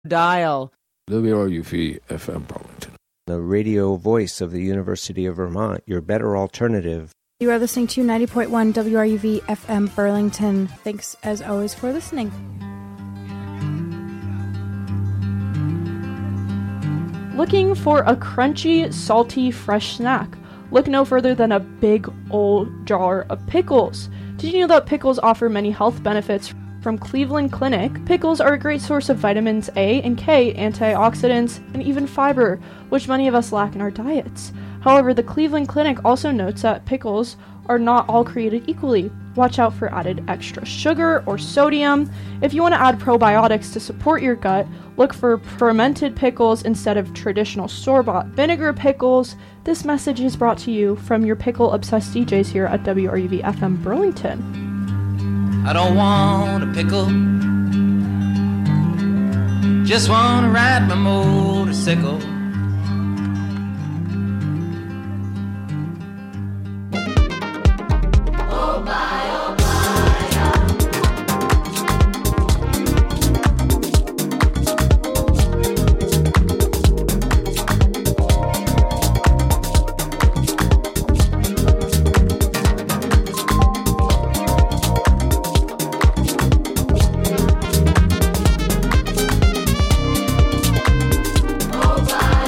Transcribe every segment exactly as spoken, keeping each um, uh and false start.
Dial W R U V F M Burlington. The radio voice of the University of Vermont, your better alternative. You are listening to ninety point one W R U V F M Burlington. Thanks, as always, for listening. Looking for a crunchy, salty, fresh snack? Look no further than a big old jar of pickles. Did you know that pickles offer many health benefits? From Cleveland Clinic, pickles are a great source of vitamins A and K, antioxidants, and even fiber, which many of us lack in our diets. However, the Cleveland Clinic also notes that pickles are not all created equally. Watch out for added extra sugar or sodium. If you want to add probiotics to support your gut, look for fermented pickles instead of traditional store-bought vinegar pickles. This message is brought to you from your pickle-obsessed D Js here at W R U V F M Burlington. I don't want a pickle, just want to ride my motorcycle. Oh my, oh my.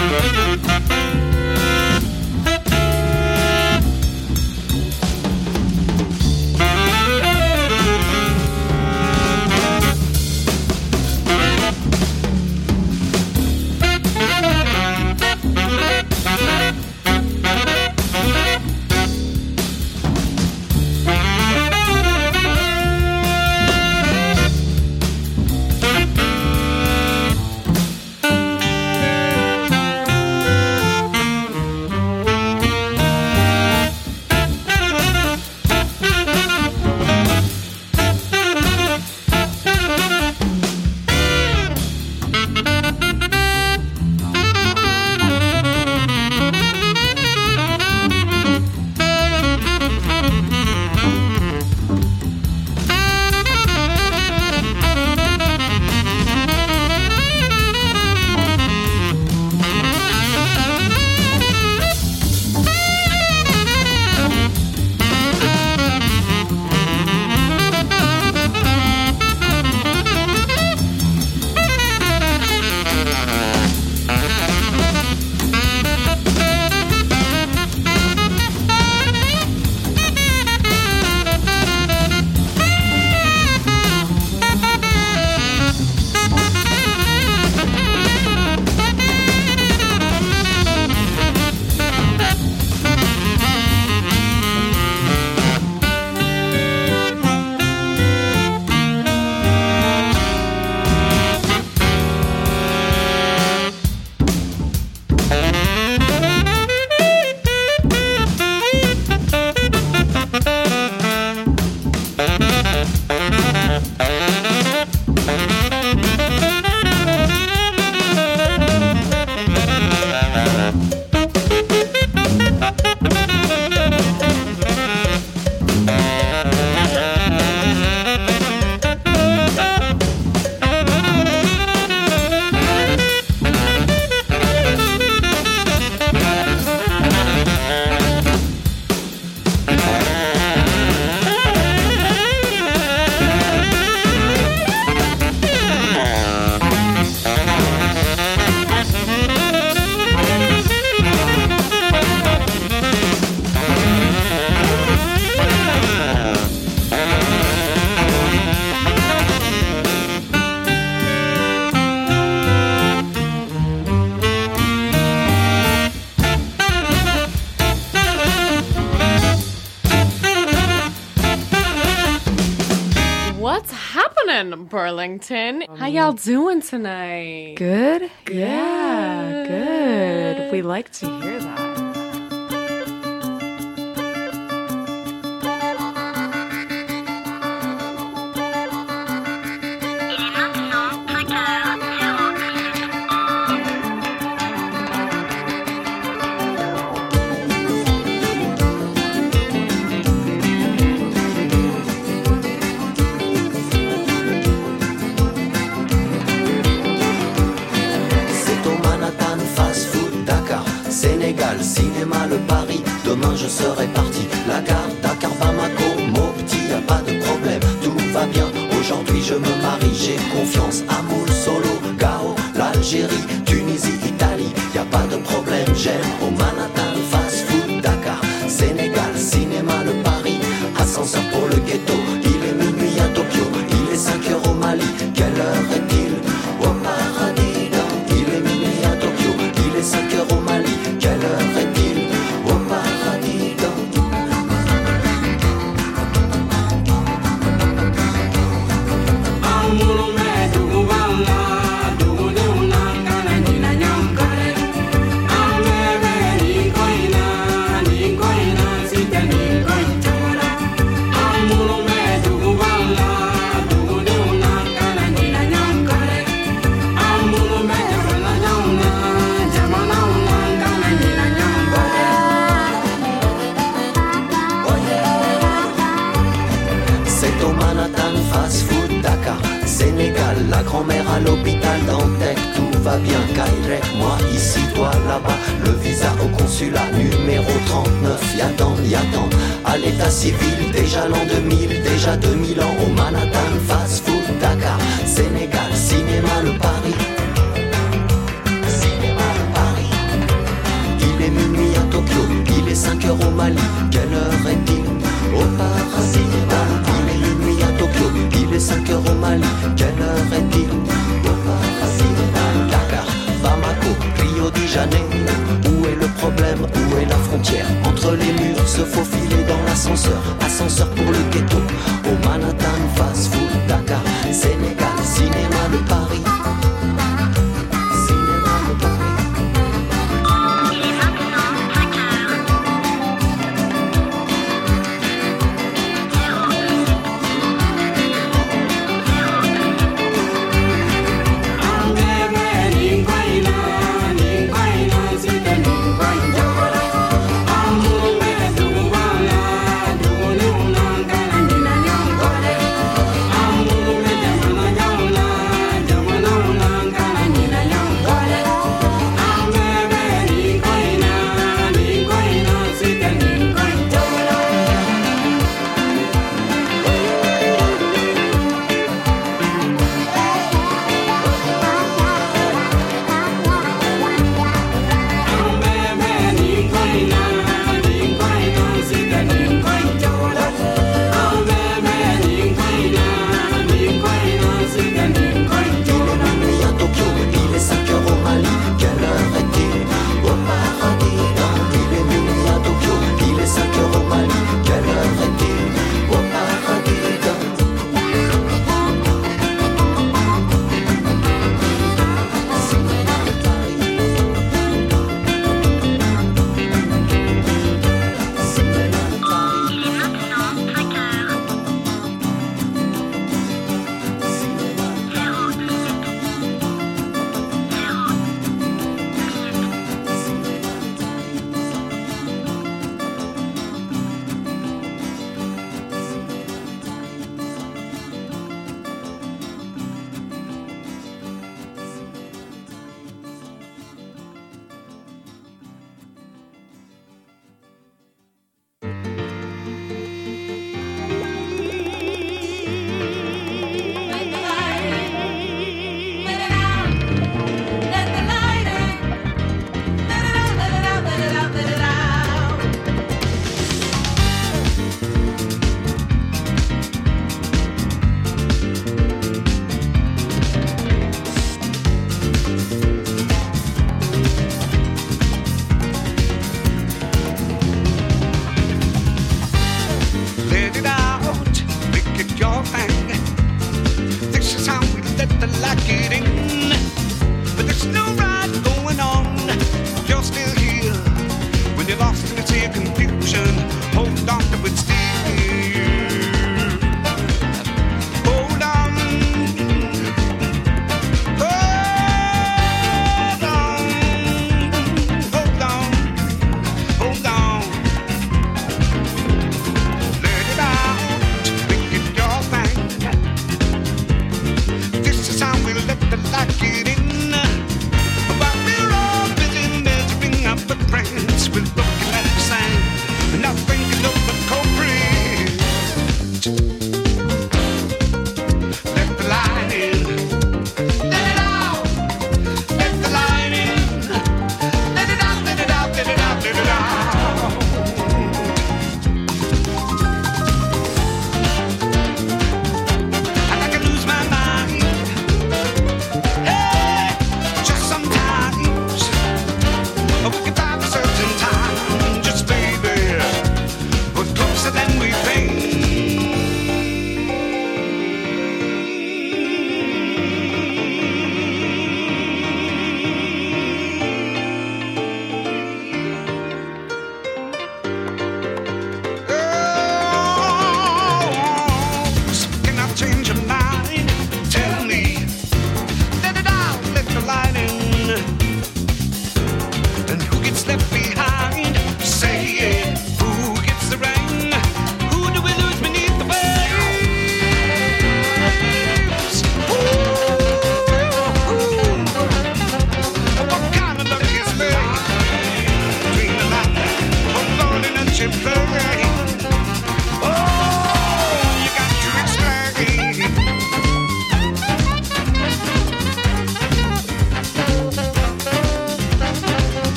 Burlington. How y'all doing tonight? Good? Good. Yeah, good. We like to hear that. Cinéma, le Paris, demain je serai parti. La gare, Dakar, Bamako, Mopti, y a pas de problème, tout va bien. Aujourd'hui je me marie, j'ai confiance. Amoul, Solo, Gao, l'Algérie, Tunisie, Italie, y a pas de problème. J'aime au Manhattan, fast food, Dakar, Sénégal, cinéma, le Paris, ascenseur pour le ghetto. Il est minuit à Tokyo, il est cinq heures au Mali. Quelle heure est-il au paradis? Il est minuit à Tokyo, il est cinq heures au Mali. Quelle heure est-il au paradis? La grand-mère à l'hôpital Dantec, tout va bien, Kairek, moi ici, toi là-bas. Le visa au consulat numéro trente-neuf, y'attend, y'attend. À l'état civil, déjà l'an deux mille, déjà deux mille ans. Au Manhattan, fast food, Dakar, Sénégal, cinéma, le Paris. Cinéma, le Paris. Où est le problème, où est la frontière? Entre les murs, se faufiler dans l'ascenseur. Ascenseur pour le ghetto, au Manhattan, fast food, Dakar, Sénégal.